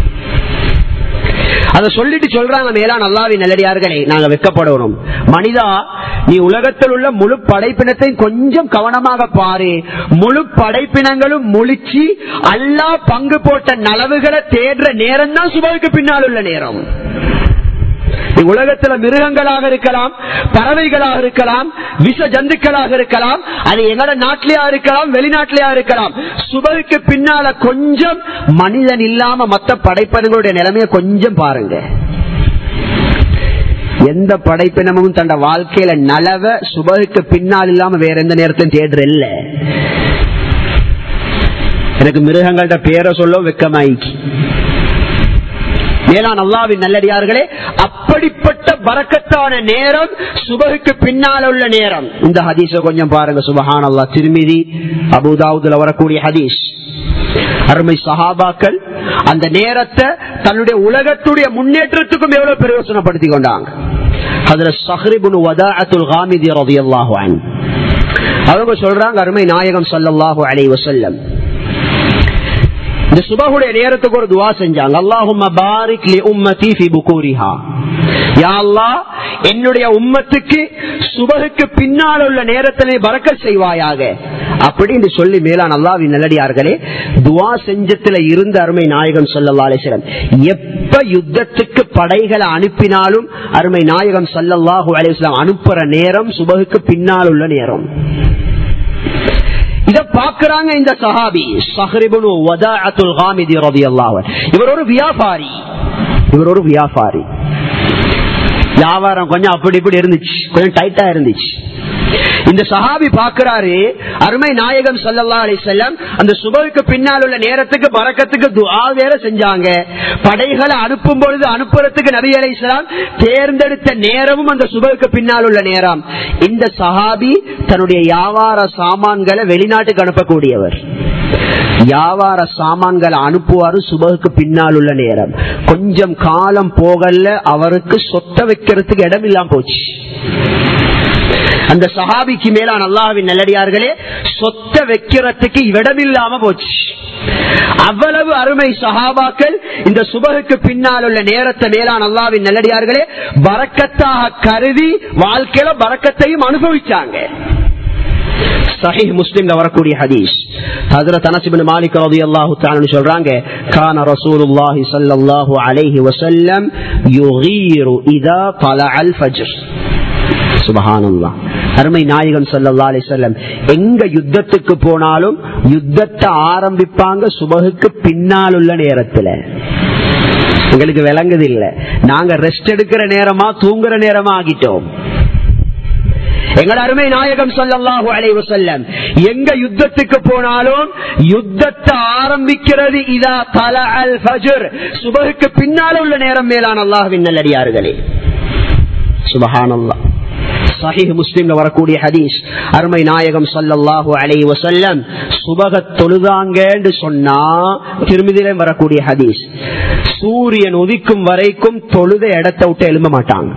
S1: அதை சொல்லிட்டு சொல்றாங்க, மேலான அல்லாஹ்வின் நல்லடியார்களே, நாங்க வெட்கப்படுறோம். மனிதா, நீ உலகத்தில் உள்ள முழு படைப்பினத்தை கொஞ்சம் கவனமாக பாரு. முழு படைப்பினங்களும் முழிச்சு அல்லாஹ் பங்கு போட்ட நலவுகளை தேடுற நேரம் தான் சுபஹுக்கு பின்னால் உள்ள நேரம். உலகத்துல மிருகங்களாக இருக்கலாம், பறவைகளாக இருக்கலாம், விஷ ஜந்துக்களாக இருக்கலாம், அது எங்கட நாட்டிலேயா இருக்கலாம், வெளிநாட்டிலேயா இருக்கலாம். சுபஹுக்கு பின்னால கொஞ்சம் மனிதன் இல்லாம மற்ற படைப்பினங்களுடைய நிலைமையை கொஞ்சம் பாருங்க. எந்த படைப்பினமும் தன் வாழ்க்கையில நலவ சுபஹுக்கு பின்னால் இல்லாம வேற எந்த நேரத்திலும் தேடுற இல்ல. எனக்கு மிருகங்கள்ட பேரை சொல்ல வெக்கமாயிக்கு. மேலான அல்லாஹ்வின் நல்லடியார்களே, அப்படிப்பட்ட பரக்கத்தான நேரம் சுபஹுக்கு பின்னால் உள்ள நேரம். இந்த ஹதீஸை கொஞ்சம் பாருங்க. சுப்ஹானல்லாஹ். திர்மிதி, அபூ தாவூதுல வரக்கூடிய ஹதீஸ். அருமை சஹாபாக்கள் அந்த நேரத்தை தன்னுடைய உலகத்துடைய முன்னேற்றத்துக்கும் எவ்வளவு பிரயோசனப்படுத்தி கொண்டாங்க. ஹஜ்ரத் ஸஹ்ர் இப்னு வதாஅத்துல் காமிதி ரலியல்லாஹு அன்ஹு அவங்க சொல்றாங்க, அருமை நாயகம் ஸல்லல்லாஹு அலைஹி வஸல்லம் இந்த சுபஹுடைய நேரத்துக்கு ஒரு துஆ செஞ்சாங்க. அல்லாஹும்ம பாரிக் லி உம்மதி ஃபி புகூரிஹா. யா அல்லாஹ், என்னுடைய உம்மத்துக்கு சுபஹுக்கு பின்னால் உள்ள நேரத்திலே பரக்கத் செய்வாயாக அப்படின்னு சொல்லி மேலான அல்லாஹ்வின் நல்லடியார்களே, துஆ செஞ்சத்துல இருந்த அருமை நாயகம் ஸல்லல்லாஹு அலைஹி வஸல்லம் எப்ப யுத்தத்துக்கு படைகளை அனுப்பினாலும் அருமை நாயகம் ஸல்லல்லாஹு அலைஹி வஸல்லம் அனுப்புற நேரம் சுபஹுக்கு பின்னால் உள்ள நேரம். இத பாக்குறாங்க இந்த சஹாபி ஸஹ்ர் இப்னு வதாஅத்துல் காமிதி ரலியல்லாஹு அன்ஹு. இவர் ஒரு வியாபாரி. இவர் ஒரு வியாபாரி. வியாபாரம் கொஞ்சம் அப்படி இப்படி இருந்துச்சு, கொஞ்சம் டைட்டா இருந்துச்சு. இந்த சஹாபி பாக்குறாரு, அருமை நாயகம் ஸல்லல்லாஹு அலைஹி வஸல்லம் அந்த சுபஹுக்கு பின்னால் உள்ள நேரத்துக்கு பரக்கத்துக்கு துஆ வேற செஞ்சாங்க. படைகளை அனுப்பும் பொழுது அனுப்புறதுக்கு நபி அலைஹிஸ்ஸலாம் தேர்ந்தெடுத்த நேரமும் அந்த சுபஹுக்கு பின்னால் உள்ள நேரம். இந்த சஹாபி தன்னுடைய வியாபார சாமான்களை வெளிநாட்டுக்கு அனுப்பக்கூடியவர். வியாபார சாமான்களை அனுப்புவாரு சுபஹுக்கு பின்னால் உள்ள நேரம். கொஞ்சம் காலம் போகல அவருக்கு சொத்த வைக்கிறதுக்கு இடம் இல்லாம போச்சு. அந்த சஹாபிக்கு மேலான அல்லாஹ்வின் நல்லடியார்களே, சொத்த வைக்கிறதுக்கு இடமில்லாம போச்சு. அவ்வளவு அருமை சஹாபாக்கள் இந்த சுபஹுக்கு பின்னால் உள்ள நேரத்தை மேலான அல்லாஹ்வின் நல்லடியார்களே பரக்கத்தாக கருதி வாழ்க்கையில பரக்கத்தையும் அனுபவிச்சாங்க. சஹீஹ் முஸ்லிம்ல வரக்கூடிய ஹதீஸ். ஹஜ்ரத் அனஸ் இப்னு மாலிக் ரலியல்லாஹு தஆலா சொல்றாங்க, கான ரசூலுல்லாஹி ஸல்லல்லாஹு அலைஹி வஸல்லம் யுகீரு இதா தலஅல் ஃபஜ்ர். சுப்ஹானல்லாஹ். அருமை நாயகம் ஸல்லல்லாஹு அலைஹி வஸல்லம் எங்க யுத்தத்துக்கு போனாலும் யுத்தத்தை ஆரம்பிப்பாங்க சுபஹுக்கு பின்னால் உள்ள நேரத்துல. உங்களுக்கு விளங்குது இல்ல, நாங்க ரெஸ்ட் எடுக்கிற நேரமா தூங்குற நேரமா ஆகிட்டோம். எங்கள் அருமை நாயகம் ஸல்லல்லாஹு அலைஹி வஸல்லம் எங்க யுத்தத்துக்கு போனாலும் யுத்தத்தை ஆரம்பிக்கிறது இதா தலஅல் ஃபஜ்ர், சுபஹுக்கு பின்னால் உள்ள நேரம். மேலான அல்லாஹ்வின் நல்லடியார்களே, சுப்ஹானல்லாஹ். சஹீஹ் முஸ்லிம்ல வரக்கூடிய ஹதீஸ். அருமை நாயகம் ஸல்லல்லாஹு அலைஹி வஸல்லம் சுபஹ தொழுதாங்கன்னு சொன்னா திருமிதியில வரக்கூடிய ஹதீஸ், சூரியன் உதிக்கும் வரைக்கும் தொழுத இடத்தை விட்டு எழும்ப மாட்டாங்க.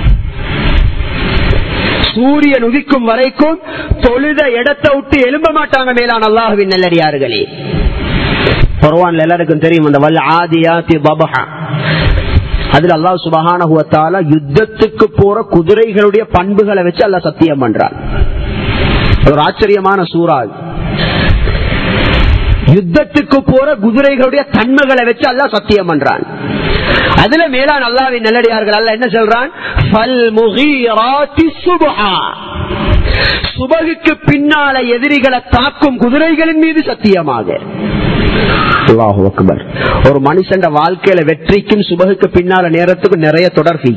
S1: சூரியன் உதிக்கும் வரைக்கும் தொழுத இடத்தை விட்டு எழும்ப மாட்டாங்க. மேலான அல்லாஹ்வின் நல்லடியார்களே, குர்ஆன்ல எல்லாருக்கும் தெரியும் அந்த வல் ஆதியாத்தி தபஹா. அதுல அல்லாஹ் சுப்ஹானஹு வ தஆலா யுத்தத்துக்கு போற குதிரைகளுடைய பண்புகளை வச்சு அல்லாஹ் சத்தியம் பண்றான். ஒரு ஆச்சரியமான சூரா. யுத்தத்துக்கு போற குதிரைகளுடைய தன்மைகளை வச்சு அல்லாஹ் சத்தியம் பண்றான். அதுல மேலான அல்லாஹ்வின் நல்லடியார்கள் அல்லாஹ் என்ன சொல்றான், ஃபல் முகீராத்தி சுப்ஹா. சுபஹுக்கு பின்னால எதிரிகளை தாக்கும் குதிரைகளின் மீது சத்தியமாக. அல்லாஹு அக்பர். ஒரு மனுஷன் வாழ்க்கையில வெற்றிக்கும் சுபகுக்கு பின்னால நேரத்துக்கும் நிறைய தொடர்பு.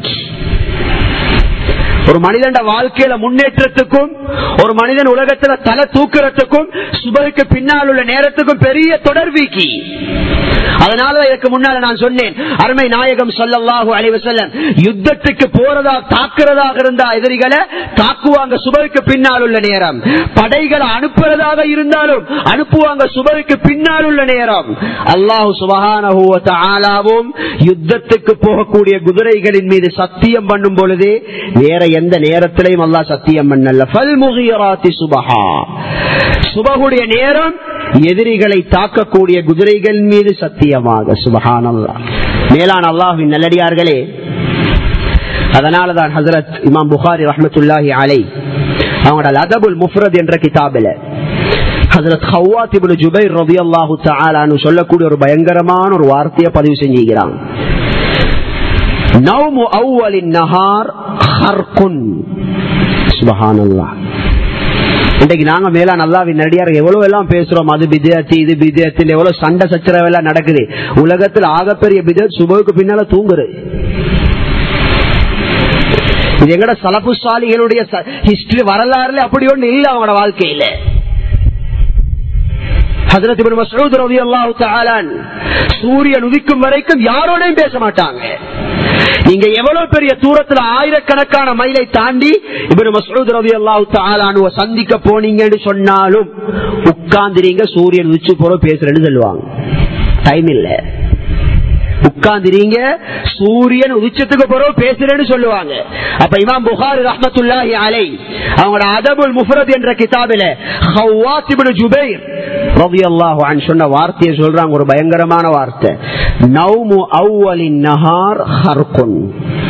S1: ஒரு மனிதன் வாழ்க்கையில முன்னேற்றத்துக்கும் ஒரு மனிதன் உலகத்துல தலை தூக்குறதுக்கும் சுபகுக்கு பின்னால் உள்ள நேரத்துக்கும் பெரிய தொடர்பீக்கி. அதனால இதற்கு முன்னால நான் சொன்னேன், அருமை நாயகம் ஸல்லல்லாஹு அலைஹி வஸல்லம் யுத்தத்துக்கு போறதா தாக்குறதாக இருந்தா எதிரிகளை தாக்குவாங்க சுபகுக்கு பின்னால் உள்ள நேரம். படைகளை அனுப்புறதாக இருந்தாலும் அனுப்புவாங்க சுபகுக்கு பின்னால் உள்ள நேரம். அல்லாஹ் சுப்ஹானஹு வ தஆலாவும் யுத்தத்துக்கு போகக்கூடிய குதிரைகளின் மீது சத்தியம் பண்ணும் பொழுது வேற எந்த நேரத்திலையும் அல்லாஹ் சத்தியம் பண்ணல. ஃபல் முகிராத்தி சுபஹா, சுபஹுடைய நேரம் எதிரிகளை தாக்கக்கூடிய குதிரைகள் மீது சத்தியமாக. சுப்ஹானல்லாஹ். மேலான அல்லாஹ்வின் நல்லடியார்களே, அதனாலதான் ஹஜ்ரத் இமாம் புகாரி ரஹ்மத்துல்லாஹி அலைஹி அவங்களோட லதபுல் முஃப்ரத் என்ற கிதாபில ஹஜ்ரத் ஹவ்வாத் இப்னு ஜுபைர் ரலியல்லாஹு தஆலா அன்ஹு சொல்லக்கூடிய ஒரு பயங்கரமான ஒரு வார்த்தையை பதிவு செஞ்சிருக்கிறாங்க. நௌமு அவ்வலின் நஹார் ஹர்குன். சுப்ஹானல்லாஹ். இன்றைக்கு நாங்க மேலான அல்லாஹ்வின் நல்லடியார்கள் எவ்வளவு எல்லாம் பேசுறோம், அது பித்அத் இது பித்அத், எவ்வளவு சண்டை சச்சரவு எல்லாம் நடக்குது. உலகத்தில் ஆகப்பெரிய பித்அத் சுபஹுக்கு பின்னால தூங்குறது. இது எங்கட ஸலஃபு ஸாலிஹ்களுடைய ஹிஸ்டரி வரலாறுல அப்படி ஒண்ணு இல்ல. அவங்களோட வாழ்க்கையில ஹஜ்ரத் இப்னு மஸ்ஊத் ரலியல்லாஹு தஆலா சூரியன் உதிக்கும் வரைக்கும் யாரோடையும் பேச மாட்டாங்க. நீங்க எவ்வளவு பெரிய தூரத்துல ஆயிரக்கணக்கான மைலை தாண்டி இப்னு மஸ்ஊத் ரலியல்லாஹு தஆலா அன்ஹு சந்திக்க போனீங்கன்னு சொன்னாலும் உட்கார்ந்திரீங்க, சூரியன் உதிச்சு போற பேசுறேன்னு சொல்லுவாங்க. டைம் இல்ல. உட்கார்ந்திரீங்க, சூரியன் உதிச்சத்துக்கு பிறகு பேசுறேன்னு சொல்லுவாங்க. அப்ப இமாம் புகாரி ரஹ்மத்துல்லாஹி அலைஹி அவங்களோட அதபுல் முஃப்ரத் என்ற கிதாபில ஹவ்வாத் இப்னு ஜுபைர் ரலியல்லாஹு அன்ஹு சொன்ன வார்த்தையை சொல்றாங்க, ஒரு பயங்கரமான வார்த்தை. நௌமு அவ்வலின் நஹார் ஹர்குன்.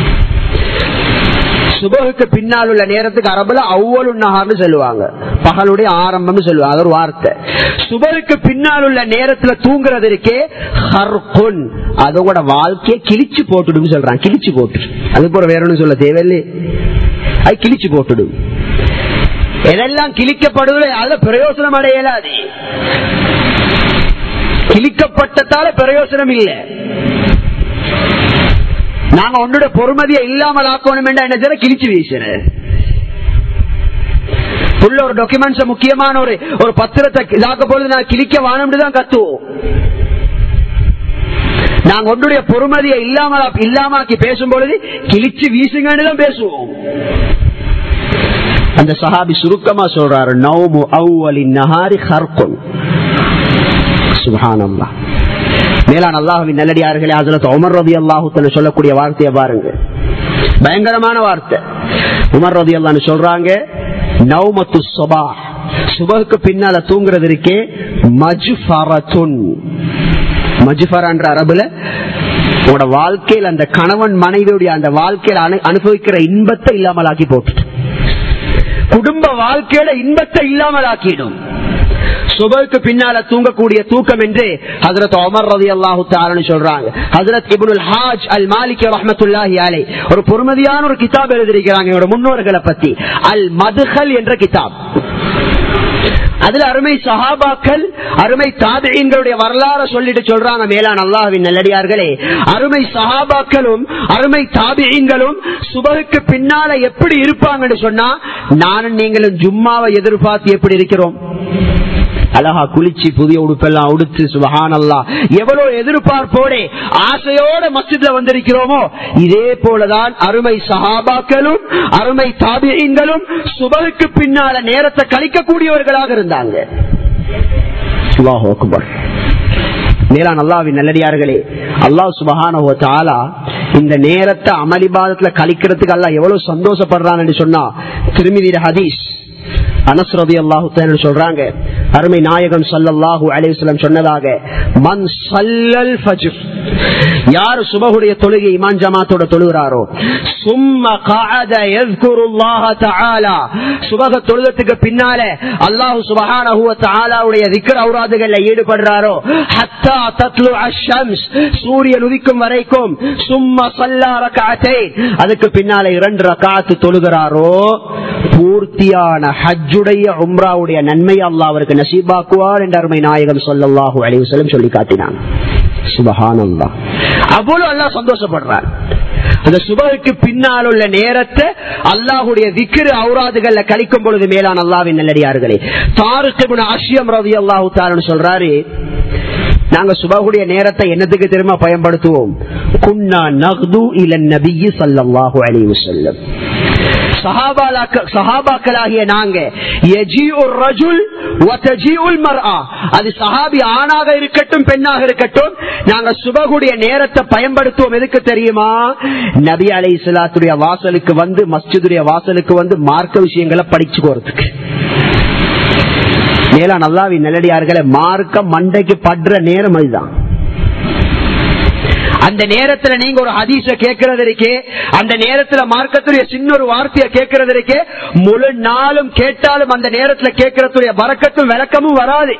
S1: சுபஹுக்கு பின்னால் உள்ள நேரத்துக்கு அரபுல அவ்வலு நஹார்னு சொல்லுவாங்க, பகலுடைய ஆரம்பம் சொல்லுவாங்க. அது ஒரு வார்த்தை. சுபஹுக்கு பின்னால் உள்ள நேரத்துல தூங்குறது இருக்கே ஹர்குன், அதோட வாழ்க்கையை கிழிச்சு போட்டுடும் சொல்றாங்க. கிழிச்சு போட்டு அதுக்கு ஒரு வேற ஒன்னும் சொல்ல தேவையில்லை, அது கிழிச்சு போட்டுடும். எதெல்லாம் கிழிக்கப்படுவது அதுல பிரயோசனம் அடையலாது. கிழிக்கப்பட்டதால பிரயோசனம் இல்லை. நாங்க உன்னோட பொறுமதியை இல்லாமல் ஆக்கணும் என்ன செய்ய கிழிச்சு வீசுற உள்ள ஒரு டாக்குமெண்ட்ஸ் முக்கியமான ஒரு ஒரு பத்திரத்தை இதாக்க பொழுது நான் கிழிக்க வானம்னு தான் கத்துவோம். நாங்க உன்னுடைய பொறுமதியை இல்லாமல் இல்லாமக்கி பேசும் பொழுது கிழிச்சு வீசுங்கன்னு தான் பேசுவோம். அந்த சஹாபி சுருக்கமா சொல்றாரு, நௌமு அவ்வலின் நஹாரி ஹர்குன். சுப்ஹானல்லாஹ். மேலான அல்லாஹ்வின் நல்லடியார்களே, ஹஜ்ரத் உமர் ரலியல்லாஹு தஆலா சொல்லக்கூடிய வார்த்தையை பாருங்க, பயங்கரமான வார்த்தை. உமர் ரலியல்லாஹு அன்ஹு சொல்றாங்க, நௌமத்து ஸபாஹ், சுபஹுக்கு பின்னால தூங்குறது இருக்கே மஜ்ஃபரத்துன். மஜ்ஃபரன்ற அரபுல உங்களோட வாழ்க்கையில் அந்த கணவன் மனைவியுடைய அந்த வாழ்க்கையில அனுபவிக்கிற இன்பத்தை இல்லாமல் ஆக்கி போட்டு, குடும்ப வாழ்க்கையில இன்பத்தை இல்லாமல் ஆக்கிடும். சுபஹுக்கு பின்னால தூங்கக்கூடிய தூக்கம் என்று ஹஜ்ரத் உமர் ரலியல்லாஹு தஆலா சொல்றாங்க. ஹஜ்ரத் இப்னுல் ஹாஜ் அல் மாலிகி ரஹ்மத்துல்லாஹி அலைஹி ஒரு பொறுமதியான ஒரு கிதாப் எழுதியிருக்கிறாங்க இவரோட முன்னோர்களை பத்தி, அல் மத்ஹல் என்ற கிதாப். அதுல அருமை சஹாபாக்கள் அருமை தாபிஈன்களுடைய வரலாறு சொல்லிட்டு சொல்றாங்க. மேலான அல்லாஹ்வின் நல்லடியார்களே, அருமை சஹாபாக்களும் அருமை தாபிஈன்களும் சுபஹுக்கு பின்னால எப்படி இருப்பாங்கன்னு சொன்னா, நானும் நீங்களும் ஜும்மாவை எதிர்பார்த்து எப்படி இருக்கிறோம், அழகா குளிச்சு புதிய உடுப்பெல்லாம் உடுத்து சுப்ஹானல்லாஹ் எவ்வளவு எதிர்பார்ப்போட ஆசையோட மஸ்ஜித்ல வந்திருக்கிறோமோ, இதே போலதான் அருமை சஹாபாக்களும் அருமை தாபிஈன்களும் சுபஹுக்கு பின்னால நேரத்தை கழிக்கக்கூடியவர்களாக இருந்தாங்க. அல்லாஹு அக்பர். மேலான அல்லாஹ்வின் நல்லடியார்களே, அல்லாஹ் சுப்ஹானஹு வ தஆலா இந்த நேரத்தை அமலிபாதத்துல கழிக்கிறதுக்கு அல்லாஹ் எவ்வளவு சந்தோஷப்படுறான்னு சொன்னா, திர்மிதியில ஹதீஸ் அனஸ் ரலியல்லாஹு தஆலா சொல்றாங்க, அருமை நாயகம் ஸல்லல்லாஹு அலைஹி வஸல்லம் சொன்னதாக, மன் ஸல்லல் ஃபஜ்ர், யார் சுபஹுடைய தொழுகை இமாம் ஜமாத்தோட தொழுகிறாரோ சும்ம கஅத யذ்குருல்லாஹ தஆலா சுபஹ தொழுதத்துக்கு பின்னால அல்லாஹ் சுப்ஹானஹு வ தஆலாவுடைய திக்ர் ஔராதுகள்ல ஈடுபடுறாரோ ஹத்தா தத்லு அஷ்-ஷம்ஸ் சூரியன் உதிக்கும் வரைக்கும் சும்ம ஸல்லா ரக்அத்தைன் அதுக்கு பின்னால இரண்டு ரக்அத் தொழுகிறாரோ பூர்த்தியான ஹஜ்ஜுடைய உம்ராவுடைய நன்மை அல்லாஹ் அவருக்கு நசீபாக்குவார் என்று அருமை நாயகம் ஸல்லல்லாஹு அலைஹி வஸல்லம் சொல்லி காட்டினான். சுப்ஹானல்லாஹ். அவ்வளவு அல்லாஹ் சந்தோஷப்படுறார். அந்த சுபஹுக்கு பின்னால் உள்ள நேரத்தை அல்லாஹ்வுடைய திக்ர் ஔராதுகள்ல கழிக்கும் பொழுது மேலான அல்லாஹ்வின் நல்லடியார்களே, தாரிக் இப்னு அஷ்யம் ரலியல்லாஹு தஆலா சொல்றாரு, நாங்க சுபஹுடைய நேரத்தை என்னத்துக்கு தெரியுமா பயன்படுத்துவோம்? குன்னா நக்து இலன் நபிய் ஸல்லல்லாஹு அலைஹி வஸல்லம். சஹாபாக்களாகிய நாங்க அது சஹாபி ஆணாக இருக்கட்டும் பெண்ணாக இருக்கட்டும், நாங்க சுபஹுடைய நேரத்தை பயன்படுத்துவோம். எதுக்கு தெரியுமா? நபி அலைஹிஸ்ஸலாத்துடைய வாசலுக்கு வந்து மஸ்ஜிதுடைய வாசலுக்கு வந்து மார்க்க விஷயங்களை படிச்சுக்கிறதுக்கு. மேலான அல்லாஹ்வின் நல்லடியார்களே, மார்க்க மண்டைக்கு படுற நேரம் அதுதான். அந்த நேரத்துல நீங்க ஒரு ஹதீஸ கேட்கறது இருக்கே, அந்த நேரத்துல மார்க்கத்துடைய சின்ன ஒரு வார்த்தையை கேட்கறது இருக்கே, முழு நாளும் கேட்டாலும் அந்த நேரத்துல கேட்கறதுடைய பரக்கத்தும் விளக்கமும் வராது.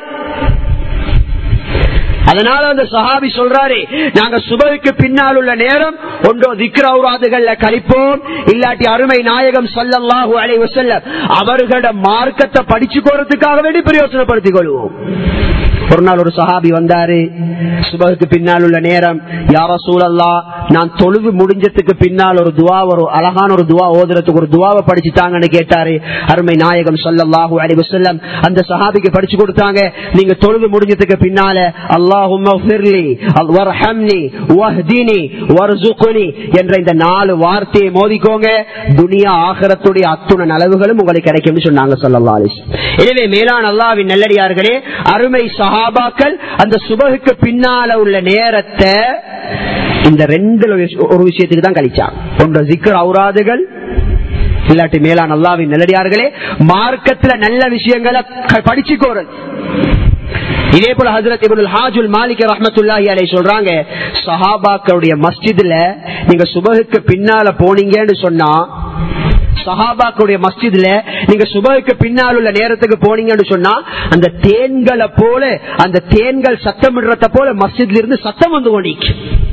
S1: அதனால அந்த சஹாபி சொல்றாரு, நாங்க சுபஹுக்கு பின்னால் உள்ள நேரம் ஒன்றோ திக்ர் ஔராதுகள்ல கழிப்போம், இல்லாட்டி அருமை நாயகம் ஸல்லல்லாஹு அலைஹி வஸல்லம் அவர்களோட மார்க்கத்தை படிச்சு போறதுக்காக வேண்டி பிரயோஜனப்படுத்திக் கொள்வோம். ஒரு நாள் ஒரு சஹாபி வந்தாரு, சுபஹுக்கு பின்னால் உள்ள நேரம், யா ரசூலல்லாஹ் நான் தொழுது முடிஞ்சதுக்கு பின்னால் ஒரு துவா, ஒரு அழகான ஒரு துவா ஓதுறதுக்கு ஒரு துவாவை படிச்சுட்டாங்கன்னு கேட்டாரு. அருமை நாயகம் ஸல்லல்லாஹு அலைஹி வஸல்லம் அந்த சஹாபிக்கு படிச்சு கொடுத்தாங்க. நீங்க தொழுது முடிஞ்சதுக்கு பின்னால அல்லாஹும்ம ஃபிர்லி வர்ஹம்னி வஹ்தினி வர்ஸுக்னி என்ற இந்த நாலு வார்த்தையை மோதிக்கோங்க, துனியா ஆகிரத்துடைய அத்துணை நலவுகளும் உங்களுக்கு கிடைக்கும்னு சொன்னாங்க ஸல்லல்லாஹு அலைஹி வஸல்லம். எனவே மேலான அல்லாஹ்வின் நல்லடியார்களே, அருமை சஹாபாக்கள் அந்த சுபஹுக்கு பின்னால உள்ள நேரத்தை இந்த ரெண்டு ஒரு விஷயத்துக்கு தான் கழிச்சாங்க. ஒன்று திக்ர் ஔராதுகள், இல்லாட்டி மேலான அல்லாஹ்வின் நல்லடியார்களே மார்க்கத்துல நல்ல விஷயங்களை படிச்சுக்கோறது. இதே போல ஹஜ்ரத் இப்னுல் ஹாஜுல் மாலிக் ரஹ்மத்துல்லாஹி அலைஹி சொல்றாங்க, சஹாபாக்களுடைய மஸ்ஜித்ல நீங்க சுபஹுக்கு பின்னால போனீங்கன்னு சொன்னா, சஹாபாக்களுடைய மஸ்ஜித்ல நீங்க சுபஹுக்கு பின்னால் உள்ள நேரத்துக்கு போனீங்கன்னு சொன்னா, அந்த தேன்களை போல அந்த தேன்கள் சத்தமிடுறத போல மஸ்ஜித்ல இருந்து சத்தம் வந்து கொண்டிருக்கு.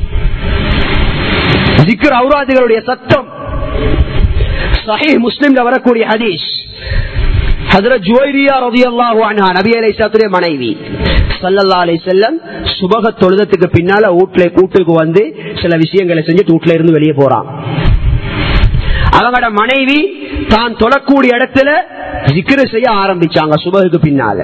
S1: திக்ர் ஔராதுகளுடைய சத்தம். சஹீஹ் முஸ்லிம்ல வரக்கூடிய ஹதீஸ், ஹஜ்ரத் ஜுவைரியா ரலியல்லாஹு அன்ஹா நபி அலைஹிஸ்ஸலாத்துடைய மனைவி ஸல்லல்லாஹு அலைஹி வஸல்லம் சுபஹ தொழுதத்துக்கு பின்னால வீட்ல கூட்டுக்கு வந்து சில விஷயங்களை செஞ்சு வீட்ல இருந்து வெளியே போறான். அவங்களோட மனைவி தான் தொழக்கூடிய இடத்துல ஜிக்ர் செய்ய ஆரம்பிச்சாங்க சுபஹுக்கு பின்னால.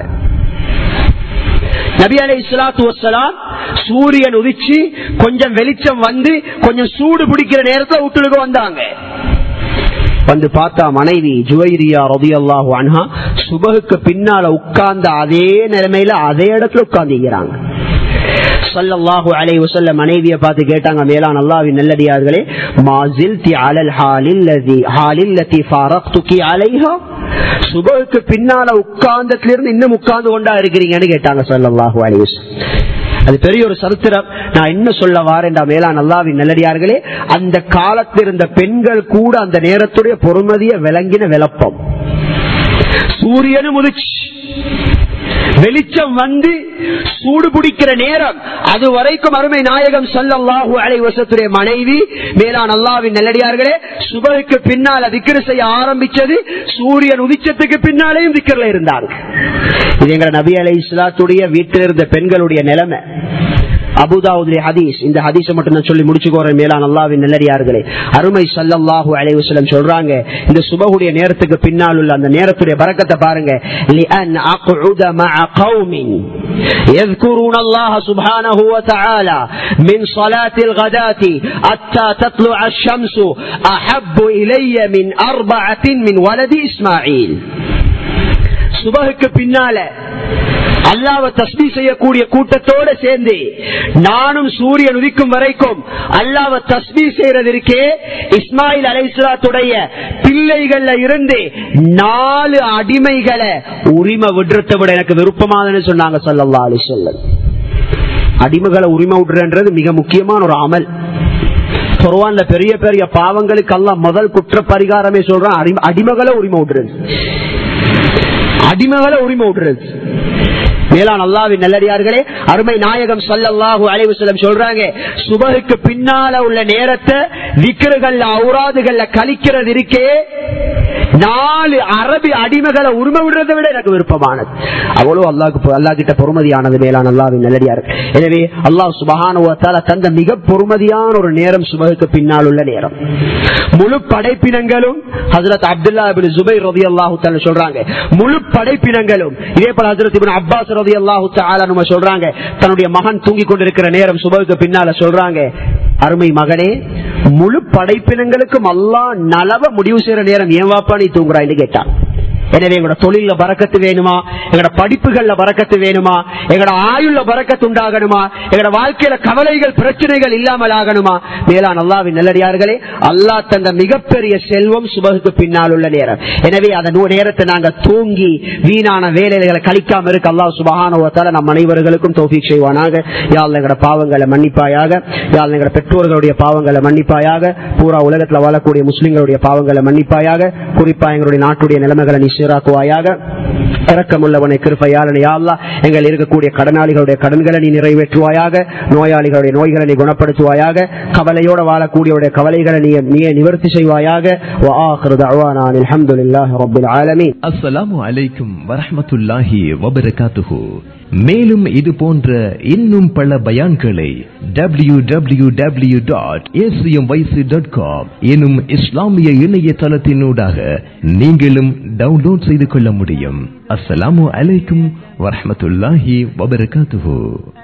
S1: நபி அலைஹிஸ்ஸலாத்து வஸ்ஸலாம் சூரியன் உதிச்சு கொஞ்சம் வெளிச்சம் வந்து கொஞ்சம் சூடு பிடிக்கிற நேரத்துல வீட்டுக்கு வந்தாங்க. வந்து பார்த்தா மனைவி ஜுவைரியா ரலியல்லாஹு அன்ஹா சுபஹுக்கு பின்னால உட்கார்ந்த அதே நிலைமையில அதே இடத்துல உட்கார்ந்துக்கிறாங்க. ஸல்லல்லாஹு அலைஹி வஸல்லம் மனைவியை பார்த்து கேட்டாங்க, மேலான அல்லாஹ்வின் நல்லடியார்களே, மா ஸில்தி அலல் ஹாலில்லதி ஹாலில்லதி ஃபரக்துகி அலைஹா, சுபஹுக்கு பின்னால உட்கார்ந்ததுல இருந்து இன்னும் உட்கார்ந்து கொண்டா இருக்கிறீங்கன்னு கேட்டாங்க ஸல்லல்லாஹு அலைஹி வஸல்லம். அது பெரிய ஒரு சரித்திரம். நான் என்ன சொல்ல வாரேன் மேலான அல்லாஹ்வின் நல்லடியார்களே, அந்த காலத்தில் இருந்த பெண்கள் கூட அந்த நேரத்துடைய பொறுமதியை விளங்கின விளப்பம். சூரியனும் உதிச்சு வெளிச்சம் வந்து சூடு பிடிக்கிற நேரம், அது வரைக்கும் அருமை நாயகம் ஸல்லல்லாஹு அலைஹி வஸல்லம் மனைவி மேலான அல்லாஹ்வின் நல்லடியார்களே சுபஹுக்கு பின்னால திக்ர் செய்ய ஆரம்பிச்சது சூரியன் உதிச்சத்துக்கு பின்னாலேயும் திக்ர்ல இருந்தாங்க. இது எங்க நபி அலைஹிஸ்ஸலாத்துடைய வீட்டில் இருந்த பெண்களுடைய நிலைமை. அபூதாவுதுடைய ஹதீஸ், இந்த ஹதீஸை மட்டும் நான் சொல்லி முடிச்சுக்கோறேன் மேலான அல்லாஹ்வின் நல்லடியார்களே. அருமை ஸல்லல்லாஹு அலைஹி வஸல்லம் சொல்றாங்க, இந்த சுபஹுடைய நேரத்துக்கு பின்னால் உள்ள அந்த நேரத்துடைய பரக்கத்தை பாருங்க. லிஅன் அக்உத மஅ கௌமின் يذكرون الله سبحانه وتعالى من صلاة الغداة حتى تطلع الشمس أحب إلي من أربعة من ولد إسماعيل. சுபஹுக்கு பின்னால அல்லாஹ்வை தஸ்பீஹ் செய்யக்கூடிய கூட்டத்தோட சேர்ந்து நானும் சூரியன் உதிக்கும் வரைக்கும் அல்லாஹ்வை தஸ்பீஹ் செய்யறதற்கே இஸ்மாயில் அலைஹிஸ்ஸலாத்துடைய பிள்ளைகள்ல இருந்து நாலு அடிமைகளை உரிமை விடுறதை விட எனக்கு விருப்பமானதுன்னு சொன்னாங்க ஸல்லல்லாஹு அலைஹி வஸல்லம். அடிமைகளை உரிமை விடுறன்றது மிக முக்கியமான ஒரு அமல். குர்ஆன்ல பெரிய பெரிய பாவங்களுக்கு அல்லாஹ் முதல் குற்ற பரிகாரமே சொல்றான், அடிமைகளை உரிமை விடுறது. அடிமைகளை உரிமை விடுறது. மேலான அல்லாஹ்வின் நல்லடியார்களே, அருமை நாயகம் ஸல்லல்லாஹு அலைஹி வஸல்லம் சொல்றாங்க, சுபஹுக்கு பின்னால உள்ள நேரத்தை விக்ருகள்ல ஔராதுகள்ல கழிக்கிறது இருக்கே, நாலு அரபி அடிமைகளை உரிமை விடுறதை விட எனக்கு விருப்பமானது. அவ்வளவு அல்லாஹ்க்கு அல்லாஹ் கிட்ட பொறுமதியானது மேலான அல்லாஹ்வின் நல்லடியார்கள். எனவே அல்லாஹ் சுப்ஹானஹு வ தஆலா தந்த மிக பொறுமதியான ஒரு நேரம் சுபஹுக்கு பின்னால் உள்ள நேரம். முழு படைப்பினங்களும் ஹஜ்ரத் அப்துல்லாஹ் இப்னு ஜுபைர் ரலியல்லாஹு தஆலா சொல்றாங்க, முழு படைப்பினங்களும் இதே போல ஹஜ்ரத் இப்னு அப்பாஸ் ரலியல்லாஹு தஆலா நம்ம சொல்றாங்க, தன்னுடைய மகன் தூங்கி கொண்டிருக்கிற நேரம் சுபஹுக்கு பின்னால சொல்றாங்க, அருமை மகனே, முழு படைப்பினங்களுக்கும் அல்லாஹ் நலவ முடிவு செய்யற நேரம் ஏன் வாப்பா நீ தூங்குறான்னு கேட்டான். எனவே எங்களோட தொழில பரக்கத்து வேணுமா, எங்களோட படிப்புகள்ல பரக்கத்து வேணுமா, எங்களோட ஆயுள்ல பரக்கத்து உண்டாகணுமா, எங்களோட வாழ்க்கையில கவலைகள் பிரச்சனைகள் இல்லாமல் ஆகணுமா, மேலான அல்லாஹ்வின் நல்லடியார்களே, அல்லாஹ் தந்த மிகப்பெரிய செல்வம் சுபஹுக்கு பின்னால் உள்ள நேரம். எனவே அந்த நேரத்தை நாங்க தூங்கி வீணான வேலைகளை கழிக்காம இருக்க அல்லாஹ் சுப்ஹானஹு வ தஆலா நம் அனைவர்களுக்கும் தௌஃபீக் செய்வானாக. யா அல்லாஹ் எங்களோட பாவங்களை மன்னிப்பாயாக, யா அல்லாஹ் எங்களோட பெற்றோர்களுடைய பாவங்களை மன்னிப்பாயாக, பூரா உலகத்தில் வாழக்கூடிய முஸ்லிம்களுடைய பாவங்களை மன்னிப்பாயாக, குறிப்பா எங்களுடைய நாட்டுடைய நிலைமைகளை நீ சீராக்குவாயாக. இரக்கமுள்ளவனை கிருபையாளனே யா அல்லாஹ், எங்கள் இருக்கக்கூடிய கடனாளிகளுடைய கடன்களை நீ நிறைவேற்றுவாயாக, நோயாளிகளுடைய நோய்களை நீ குணப்படுத்துவாயாக, கவலையோட வாழக்கூடியவருடைய கவலைகளை நீ நீ நிவர்த்தி செய்வாயாக. வ ஆகிரு தஅவானா அல்ஹம்துலில்லாஹி ரப்பில் ஆலமீன்.
S2: அஸ்ஸலாமு அலைக்கும் வரஹ்மத்துல்லாஹி வ பரகாத்துஹு. மேலும் இது போன்ற இன்னும் பல பயான்களை W W W dot A C M Y C dot com எனும் இஸ்லாமிய இணையதளத்தினூடாக நீங்களும் டவுன்லோட் செய்து கொள்ள முடியும். அஸ்ஸலாமு அலைக்கும் வரஹ்மத்துல்லாஹி வ பரகாத்துஹு.